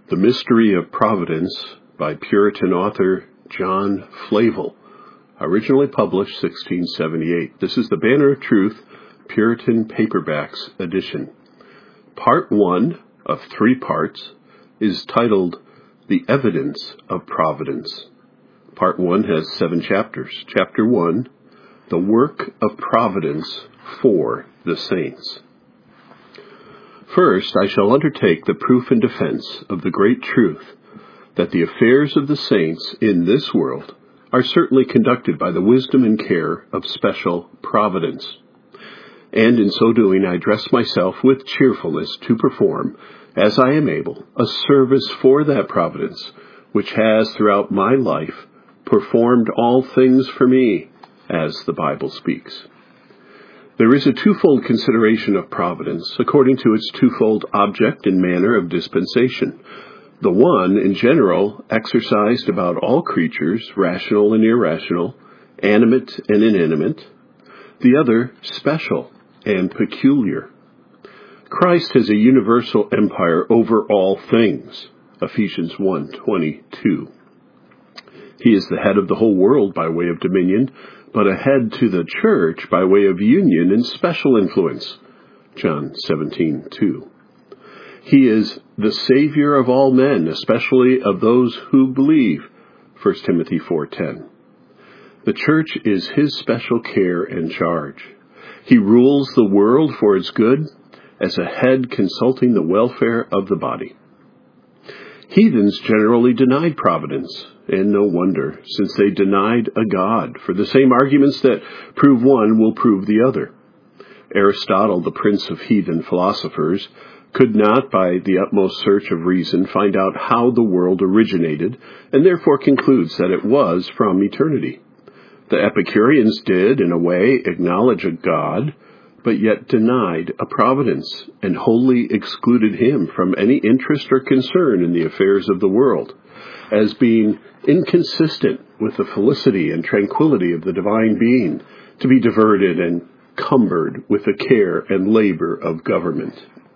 The Mystery of Providence by Puritan author John Flavel, originally published 1678. This is the Banner of Truth, Puritan Paperbacks edition. Part 1 of 3 parts is titled The Evidence of Providence. Part 1 has 7 chapters. Chapter 1, The Work of Providence for the Saints. First, I shall undertake the proof and defense of the great truth that the affairs of the saints in this world are certainly conducted by the wisdom and care of special providence. And in so doing, I dress myself with cheerfulness to perform, as I am able, a service for that providence, which has throughout my life performed all things for me, as the Bible speaks. There is a twofold consideration of providence, according to its twofold object and manner of dispensation. The one, in general, exercised about all creatures, rational and irrational, animate and inanimate. The other, special and peculiar. Christ has a universal empire over all things, Ephesians 1:22. He is the head of the whole world by way of dominion, but a head to the church by way of union and special influence, John 17:2. He is the Savior of all men, especially of those who believe, 1 Timothy 4:10. The church is his special care and charge. He rules the world for its good, as a head consulting the welfare of the body. Heathens generally denied providence, and no wonder, since they denied a God, for the same arguments that prove one will prove the other. Aristotle, the prince of heathen philosophers, could not, by the utmost search of reason, find out how the world originated, and therefore concludes that it was from eternity. The Epicureans did, in a way, acknowledge a God, but yet denied a providence, and wholly excluded him from any interest or concern in the affairs of the world, as being inconsistent with the felicity and tranquility of the divine being, to be diverted and cumbered with the care and labor of government.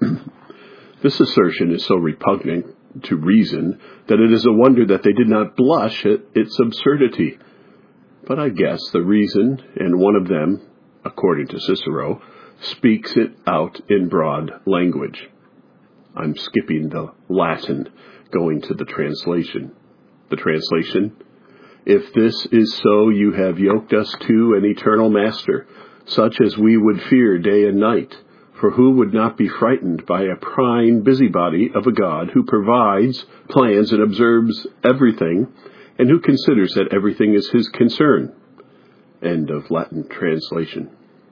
This assertion is so repugnant to reason that it is a wonder that they did not blush at its absurdity. But I guess the reason, and one of them, according to Cicero, speaks it out in broad language. I'm skipping the Latin, going to the translation. The translation: If this is so, you have yoked us to an eternal master, such as we would fear day and night. For who would not be frightened by a prying busybody of a God who provides, plans, and observes everything, and who considers that everything is his concern? End of Latin translation.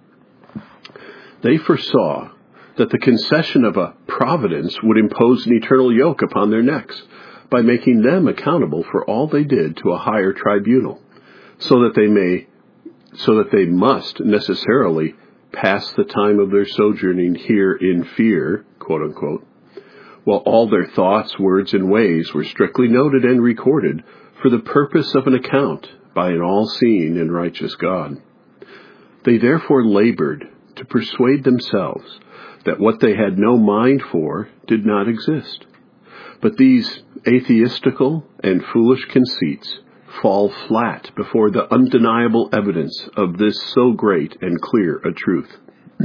They foresaw that the concession of a providence would impose an eternal yoke upon their necks, by making them accountable for all they did to a higher tribunal, so that they must necessarily pass the time of their sojourning here in fear, quote unquote, while all their thoughts, words, and ways were strictly noted and recorded for the purpose of an account by an all-seeing and righteous God. They therefore labored to persuade themselves that what they had no mind for did not exist. But these atheistical and foolish conceits fall flat before the undeniable evidence of this so great and clear a truth.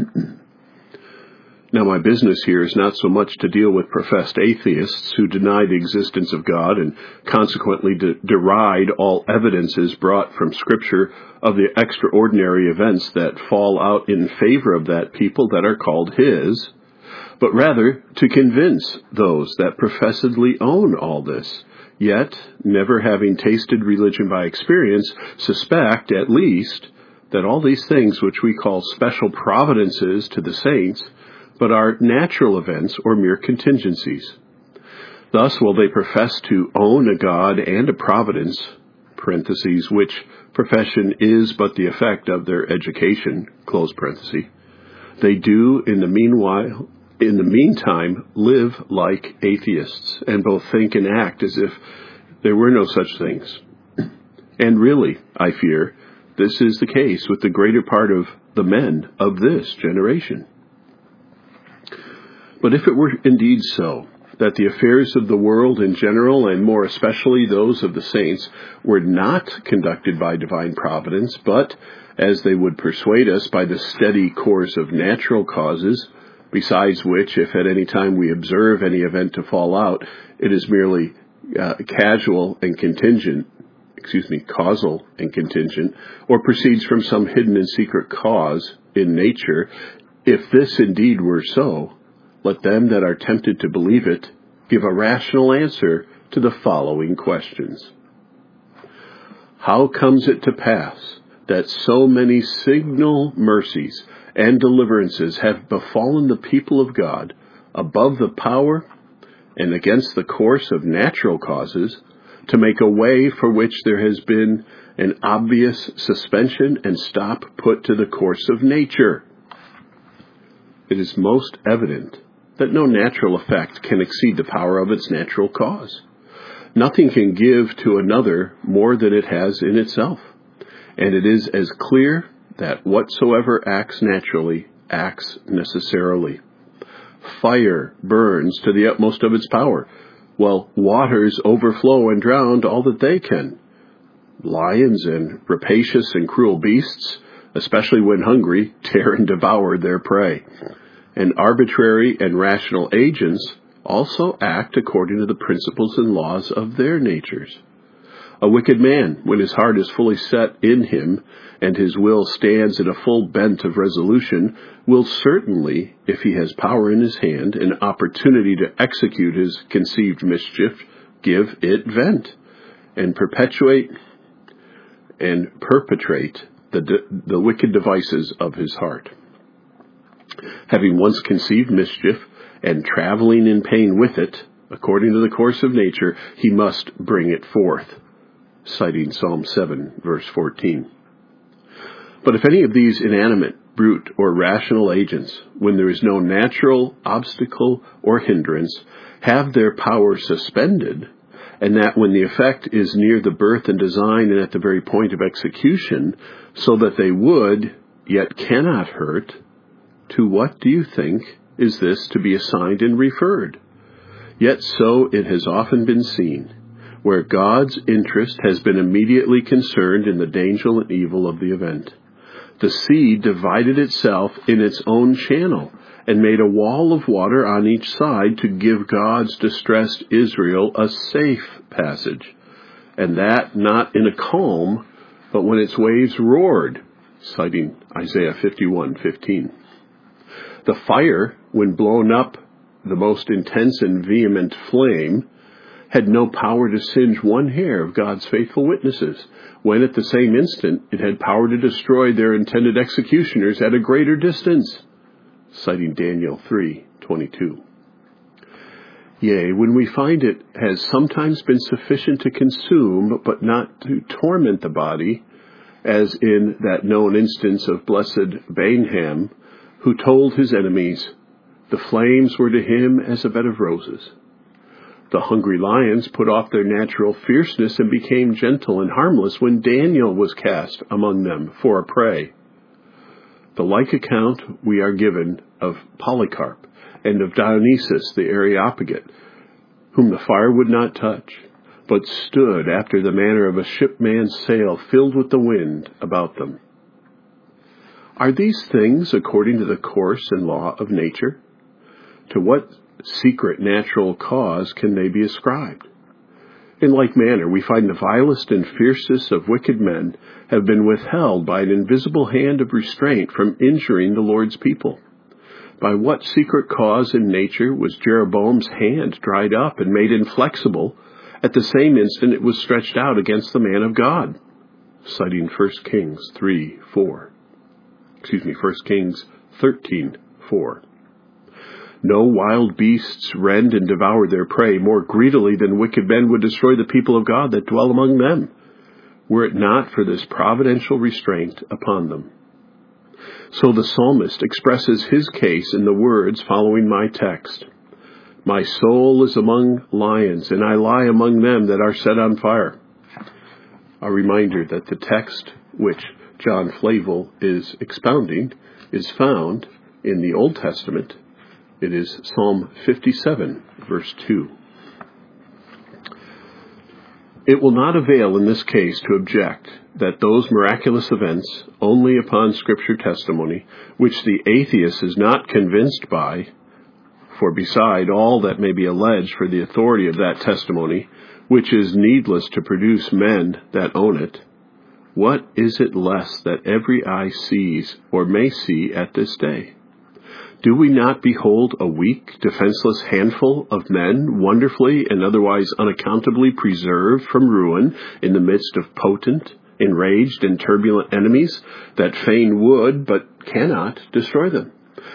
Now, my business here is not so much to deal with professed atheists who deny the existence of God and consequently deride all evidences brought from Scripture of the extraordinary events that fall out in favor of that people that are called his, but rather to convince those that professedly own all this, yet, never having tasted religion by experience, suspect, at least, that all these things which we call special providences to the saints, but are natural events or mere contingencies. Thus, while they profess to own a God and a providence, parentheses, which profession is but the effect of their education, close parenthesis, they do, in the meantime, live like atheists, and both think and act as if there were no such things. And really, I fear, this is the case with the greater part of the men of this generation. But if it were indeed so, that the affairs of the world in general, and more especially those of the saints, were not conducted by divine providence, but, as they would persuade us, by the steady course of natural causes, besides which, if at any time we observe any event to fall out, it is merely causal and contingent, or proceeds from some hidden and secret cause in nature, if this indeed were so, let them that are tempted to believe it give a rational answer to the following questions. How comes it to pass that so many signal mercies and deliverances have befallen the people of God above the power and against the course of natural causes, to make a way for which there has been an obvious suspension and stop put to the course of nature? It is most evident that no natural effect can exceed the power of its natural cause. Nothing can give to another more than it has in itself. And it is as clear that whatsoever acts naturally acts necessarily. Fire burns to the utmost of its power, while waters overflow and drown all that they can. Lions and rapacious and cruel beasts, especially when hungry, tear and devour their prey. And arbitrary and rational agents also act according to the principles and laws of their natures. A wicked man, when his heart is fully set in him, and his will stands in a full bent of resolution, will certainly, if he has power in his hand, an opportunity to execute his conceived mischief, give it vent, and perpetrate the wicked devices of his heart. Having once conceived mischief, and traveling in pain with it, according to the course of nature, he must bring it forth, citing Psalm 7, verse 14. But if any of these inanimate, brute, or rational agents, when there is no natural obstacle or hindrance, have their power suspended, and that when the effect is near the birth and design and at the very point of execution, so that they would, yet cannot hurt, to what do you think is this to be assigned and referred? Yet so it has often been seen, where God's interest has been immediately concerned in the danger and evil of the event. The sea divided itself in its own channel, and made a wall of water on each side to give God's distressed Israel a safe passage, and that not in a calm, but when its waves roared, citing Isaiah 51:15. The fire, when blown up the most intense and vehement flame, had no power to singe one hair of God's faithful witnesses, when at the same instant it had power to destroy their intended executioners at a greater distance, citing Daniel 3:22. Yea, when we find it has sometimes been sufficient to consume, but not to torment the body, as in that known instance of blessed Bainham, who told his enemies, the flames were to him as a bed of roses. The hungry lions put off their natural fierceness and became gentle and harmless when Daniel was cast among them for a prey. The like account we are given of Polycarp and of Dionysius the Areopagite, whom the fire would not touch, but stood after the manner of a shipman's sail filled with the wind about them. Are these things according to the course and law of nature? To what secret natural cause can they be ascribed? In like manner, we find the vilest and fiercest of wicked men have been withheld by an invisible hand of restraint from injuring the Lord's people. By what secret cause in nature was Jeroboam's hand dried up and made inflexible? At the same instant it was stretched out against the man of God, citing 1 Kings 13:4. No wild beasts rend and devour their prey more greedily than wicked men would destroy the people of God that dwell among them, were it not for this providential restraint upon them. So the psalmist expresses his case in the words following my text. My soul is among lions, and I lie among them that are set on fire. A reminder that the text which John Flavel is expounding is found in the Old Testament, It is Psalm 57, verse 2. It will not avail in this case to object that those miraculous events, only upon Scripture testimony, which the atheist is not convinced by, for beside all that may be alleged for the authority of that testimony, which is needless to produce men that own it, what is it less that every eye sees or may see at this day? Do we not behold a weak, defenseless handful of men wonderfully and otherwise unaccountably preserved from ruin in the midst of potent, enraged, and turbulent enemies that fain would but cannot destroy them,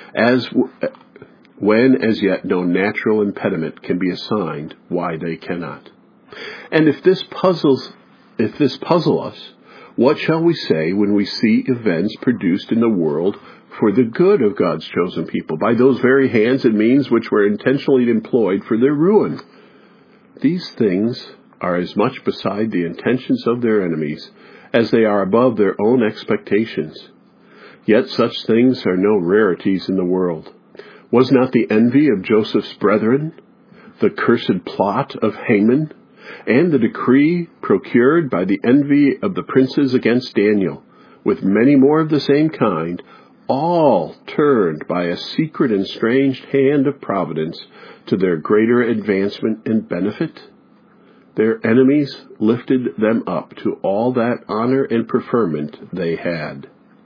when as yet no natural impediment can be assigned why they cannot? And if this puzzle us, what shall we say when we see events produced in the world for the good of God's chosen people by those very hands and means which were intentionally employed for their ruin? These things are as much beside the intentions of their enemies as they are above their own expectations. Yet such things are no rarities in the world. Was not the envy of Joseph's brethren, the cursed plot of Haman, and the decree procured by the envy of the princes against Daniel, with many more of the same kind, all turned by a secret and strange hand of providence to their greater advancement and benefit? Their enemies lifted them up to all that honor and preferment they had.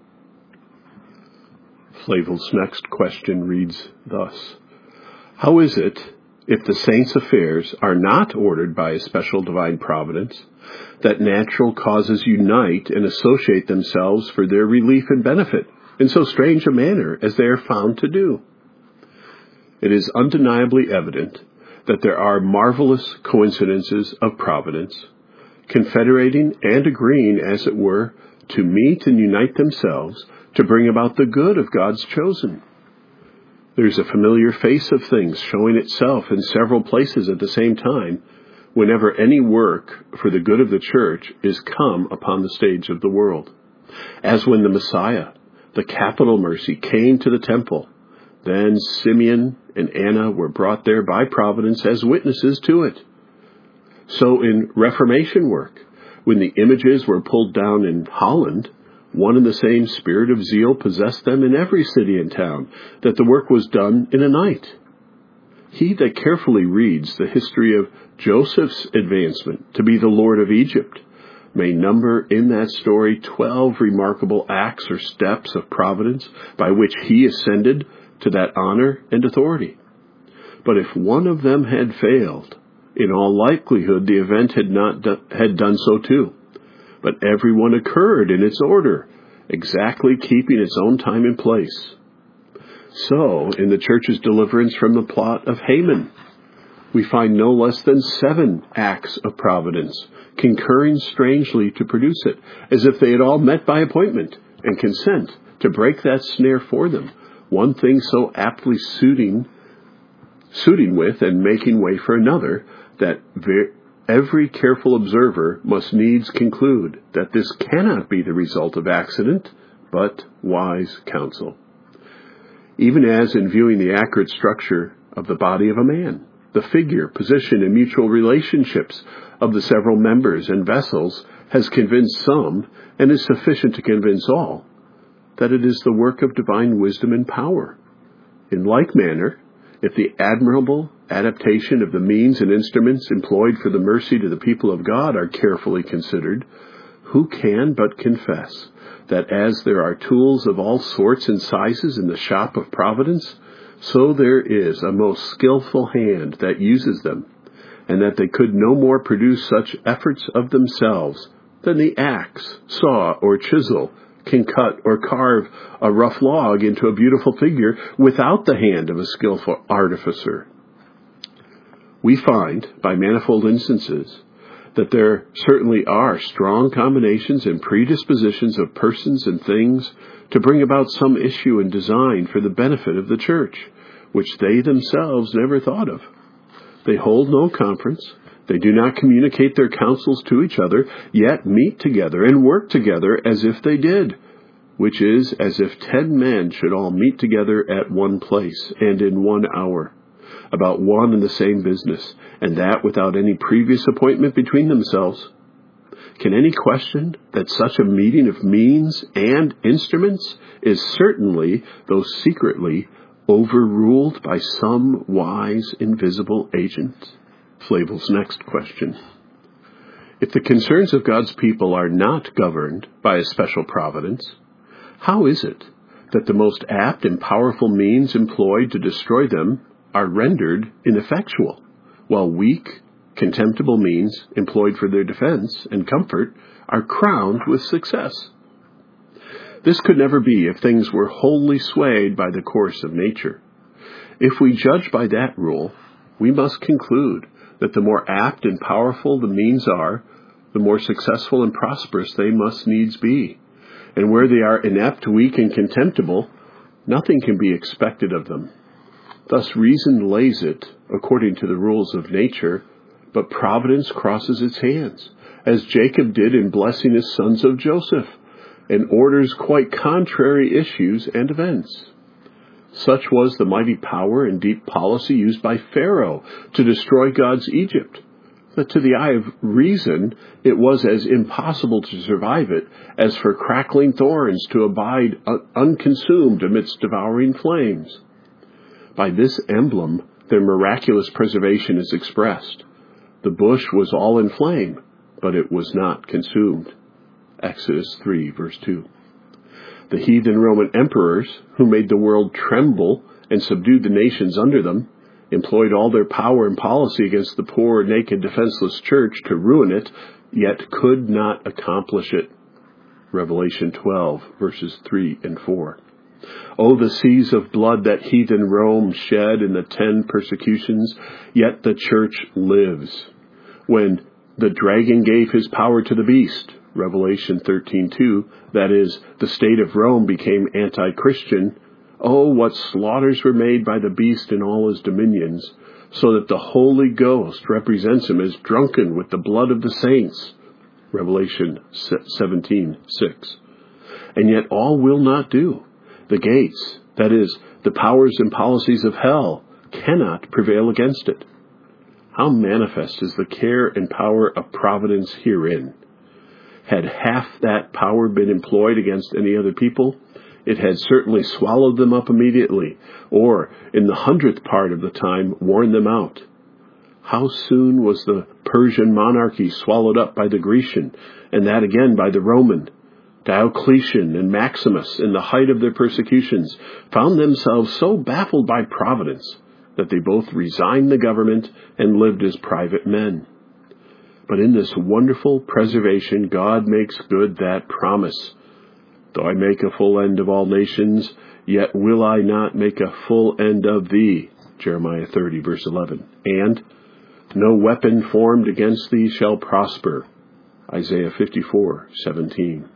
Flavel's next question reads thus: How is it, if the saints' affairs are not ordered by a special divine providence, that natural causes unite and associate themselves for their relief and benefit in so strange a manner as they are found to do? It is undeniably evident that there are marvelous coincidences of providence, confederating and agreeing, as it were, to meet and unite themselves to bring about the good of God's chosen. There's a familiar face of things showing itself in several places at the same time whenever any work for the good of the church is come upon the stage of the world. As when the Messiah, the capital mercy, came to the temple, then Simeon and Anna were brought there by providence as witnesses to it. So in Reformation work, when the images were pulled down in Holland, one and the same spirit of zeal possessed them in every city and town, that the work was done in a night. He that carefully reads the history of Joseph's advancement to be the Lord of Egypt may number in that story 12 remarkable acts or steps of providence by which he ascended to that honor and authority. But if one of them had failed, in all likelihood the event had done so too. But every one occurred in its order, exactly keeping its own time and place. So, in the church's deliverance from the plot of Haman, we find no less than 7 acts of providence, concurring strangely to produce it, as if they had all met by appointment and consent to break that snare for them, one thing so aptly suiting with and making way for another, that every careful observer must needs conclude that this cannot be the result of accident, but wise counsel. Even as in viewing the accurate structure of the body of a man, the figure, position, and mutual relationships of the several members and vessels has convinced some, and is sufficient to convince all, that it is the work of divine wisdom and power. In like manner, if the admirable adaptation of the means and instruments employed for the mercy to the people of God are carefully considered, who can but confess that as there are tools of all sorts and sizes in the shop of providence, so there is a most skillful hand that uses them, and that they could no more produce such efforts of themselves than the axe, saw, or chisel can cut or carve a rough log into a beautiful figure without the hand of a skillful artificer. We find, by manifold instances, that there certainly are strong combinations and predispositions of persons and things to bring about some issue and design for the benefit of the church, which they themselves never thought of. They hold no conference, they do not communicate their counsels to each other, yet meet together and work together as if they did. which is as if 10 men should all meet together at one place, and in 1 hour, about one and the same business, and that without any previous appointment between themselves. Can any question that such a meeting of means and instruments is certainly, though secretly, overruled by some wise, invisible agent? Flavel's next question. If the concerns of God's people are not governed by a special providence, how is it that the most apt and powerful means employed to destroy them are rendered ineffectual, while weak, contemptible means employed for their defense and comfort are crowned with success? This could never be if things were wholly swayed by the course of nature. If we judge by that rule, we must conclude that the more apt and powerful the means are, the more successful and prosperous they must needs be. And where they are inept, weak, and contemptible, nothing can be expected of them. Thus reason lays it according to the rules of nature, but providence crosses its hands, as Jacob did in blessing his sons of Joseph, and orders quite contrary issues and events. Such was the mighty power and deep policy used by Pharaoh to destroy God's Egypt, that to the eye of reason it was as impossible to survive it as for crackling thorns to abide unconsumed amidst devouring flames. By this emblem their miraculous preservation is expressed. The bush was all in flame, but it was not consumed. Exodus 3, verse 2. The heathen Roman emperors, who made the world tremble and subdued the nations under them, employed all their power and policy against the poor, naked, defenseless church to ruin it, yet could not accomplish it. Revelation 12, verses 3 and 4. Oh, the seas of blood that heathen Rome shed in the 10 persecutions, yet the church lives. When the dragon gave his power to the beast, Revelation 13:2, that is, the state of Rome became anti-Christian, oh, what slaughters were made by the beast in all his dominions, so that the Holy Ghost represents him as drunken with the blood of the saints, Revelation 17:6. And yet all will not do. The gates, that is, the powers and policies of hell, cannot prevail against it. How manifest is the care and power of providence herein! Had half that power been employed against any other people, it had certainly swallowed them up immediately, or, in the 100th part of the time, worn them out. How soon was the Persian monarchy swallowed up by the Grecian, and that again by the Roman? Diocletian and Maximus, in the height of their persecutions, found themselves so baffled by providence that they both resigned the government and lived as private men. But in this wonderful preservation, God makes good that promise. Though I make a full end of all nations, yet will I not make a full end of thee, Jeremiah 30, verse 11. And no weapon formed against thee shall prosper, Isaiah 54:17.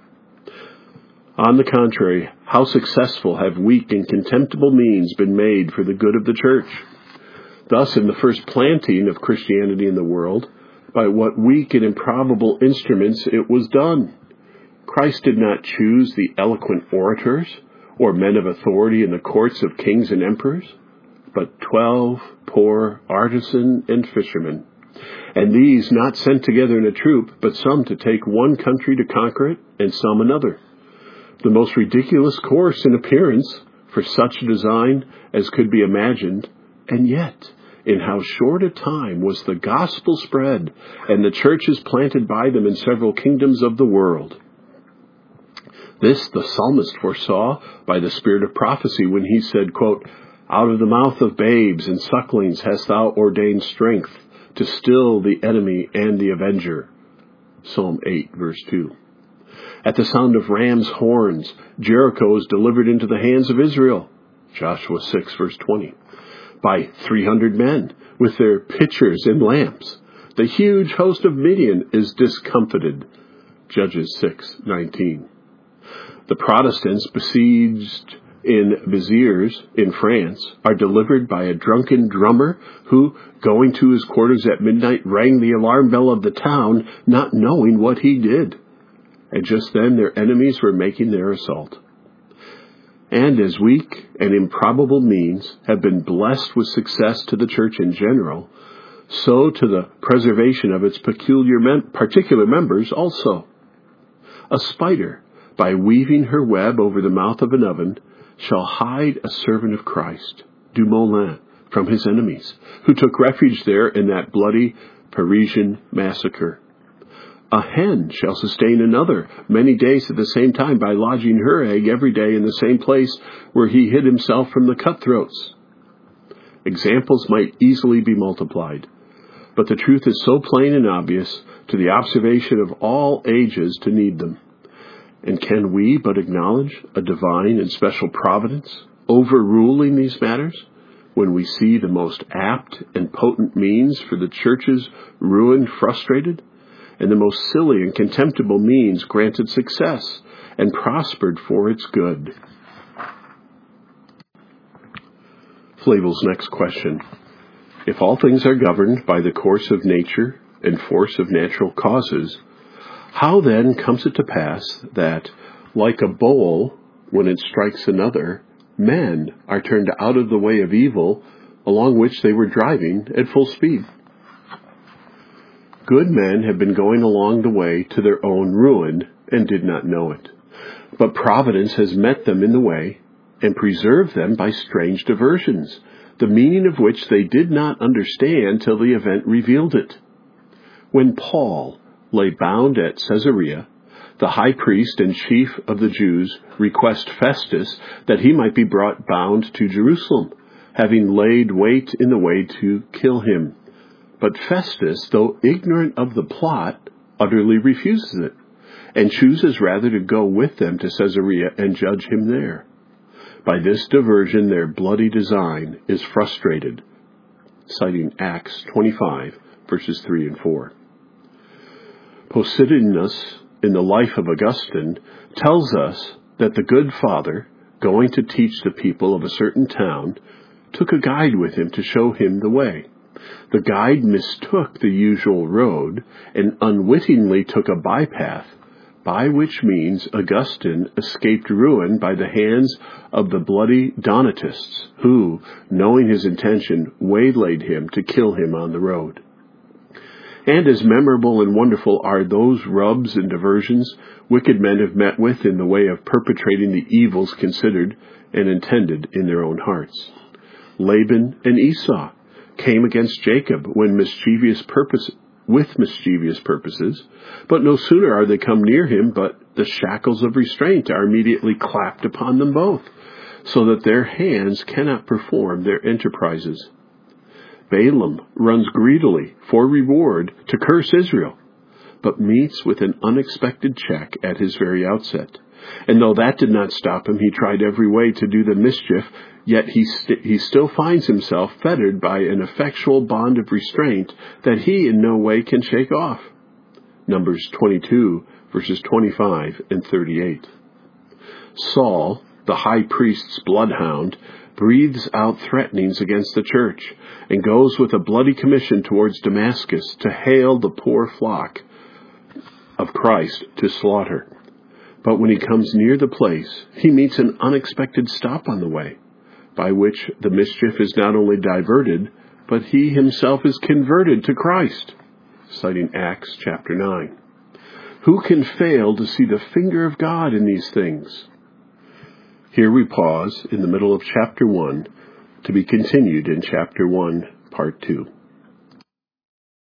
On the contrary, how successful have weak and contemptible means been made for the good of the church. Thus, in the first planting of Christianity in the world, by what weak and improbable instruments it was done. Christ did not choose the eloquent orators or men of authority in the courts of kings and emperors, but 12 poor artisan and fishermen, and these not sent together in a troop, but some to take one country to conquer it, and some another. The most ridiculous course in appearance for such a design as could be imagined, and yet in how short a time was the gospel spread, and the churches planted by them in several kingdoms of the world. This the psalmist foresaw by the spirit of prophecy when he said, quote, out of the mouth of babes and sucklings hast thou ordained strength to still the enemy and the avenger. Psalm 8, verse 2. At the sound of ram's horns, Jericho is delivered into the hands of Israel. Joshua 6, verse 20. By 300 men with their pitchers and lamps, the huge host of Midian is discomfited. Judges 6:19. The Protestants besieged in Béziers in France are delivered by a drunken drummer who, going to his quarters at midnight, rang the alarm bell of the town, not knowing what he did. And just then their enemies were making their assault. And as weak and improbable means have been blessed with success to the church in general, so to the preservation of its particular members also. A spider, by weaving her web over the mouth of an oven, shall hide a servant of Christ, Dumoulin, from his enemies, who took refuge there in that bloody Parisian massacre. A hen shall sustain another many days at the same time by lodging her egg every day in the same place where he hid himself from the cutthroats. Examples might easily be multiplied, but the truth is so plain and obvious to the observation of all ages to need them. And can we but acknowledge a divine and special providence overruling these matters when we see the most apt and potent means for the church's ruin frustrated, and the most silly and contemptible means granted success and prospered for its good? Flavel's next question. If all things are governed by the course of nature and force of natural causes, how then comes it to pass that, like a bowl, when it strikes another, men are turned out of the way of evil along which they were driving at full speed? Good men have been going along the way to their own ruin and did not know it. But Providence has met them in the way and preserved them by strange diversions, the meaning of which they did not understand till the event revealed it. When Paul lay bound at Caesarea, the high priest and chief of the Jews request Festus that he might be brought bound to Jerusalem, having laid wait in the way to kill him. But Festus, though ignorant of the plot, utterly refuses it, and chooses rather to go with them to Caesarea and judge him there. By this diversion their bloody design is frustrated, citing Acts 25, verses 3 and 4. Posidonius, in the life of Augustine, tells us that the good father, going to teach the people of a certain town, took a guide with him to show him the way. The guide mistook the usual road and unwittingly took a bypath, by which means Augustine escaped ruin by the hands of the bloody Donatists, who, knowing his intention, waylaid him to kill him on the road. And as memorable and wonderful are those rubs and diversions wicked men have met with in the way of perpetrating the evils considered and intended in their own hearts. Laban and Esau came against Jacob with mischievous purposes, but no sooner are they come near him, but the shackles of restraint are immediately clapped upon them both, so that their hands cannot perform their enterprises. Balaam runs greedily for reward to curse Israel, but meets with an unexpected check at his very outset. And though that did not stop him, he tried every way to do the mischief, yet he still finds himself fettered by an effectual bond of restraint that he in no way can shake off. Numbers 22, verses 25 and 38. Saul, the high priest's bloodhound, breathes out threatenings against the church, and goes with a bloody commission towards Damascus to hale the poor flock of Christ to slaughter. But when he comes near the place, he meets an unexpected stop on the way, by which the mischief is not only diverted, but he himself is converted to Christ, citing Acts chapter 9. Who can fail to see the finger of God in these things? Here we pause in the middle of chapter 1, to be continued in chapter 1, part 2.